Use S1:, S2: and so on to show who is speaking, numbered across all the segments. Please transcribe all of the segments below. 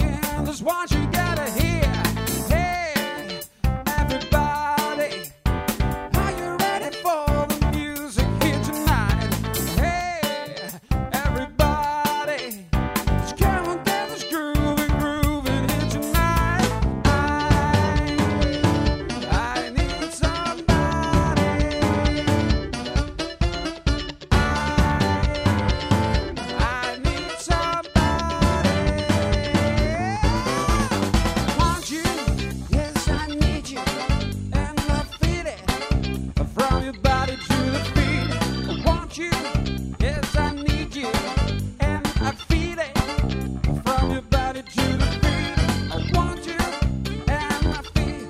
S1: Yeah, that's what you gotta hear. Hey, everybody, are you ready for the music here tonight? Hey, everybody, just come and get this grooving here tonight. I need somebody. I need somebody. Want you, yes I need you, and I feel it from your body to the feet. I want you, yes I need you, and I feel it from your body to the feet. I want you, and I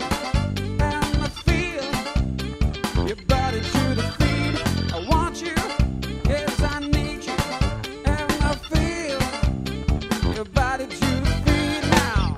S1: feel your body to the feet. I want you, yes I need you, and I feel your body to the feet now.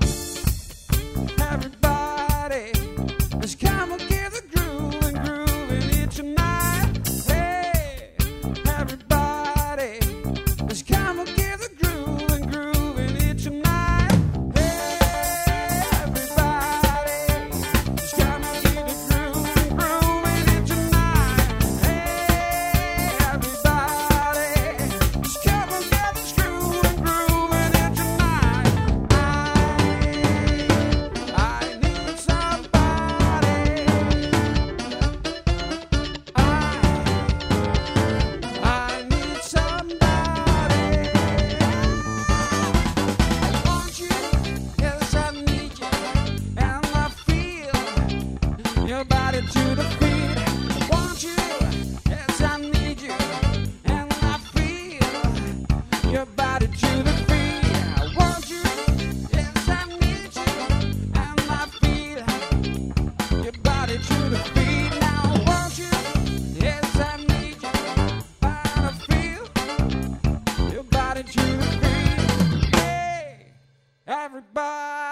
S1: Everybody, let's come and get the grooving here tonight. Hey, everybody, let's come and get the grooving here tonight. Hey, everybody, let's come and get the grooving here tonight. Hey, everybody, let's come and get this grooving here tonight. I need somebody. I need somebody. I want you, yes I need you, and I feel your body to the feet. I want you, yes I need you, and I feel your body to the feet. I want you, yes I need you, and I feel your body to the feet. Now I want you, yes I need you, and I feel your body to the feet. Hey, everybody.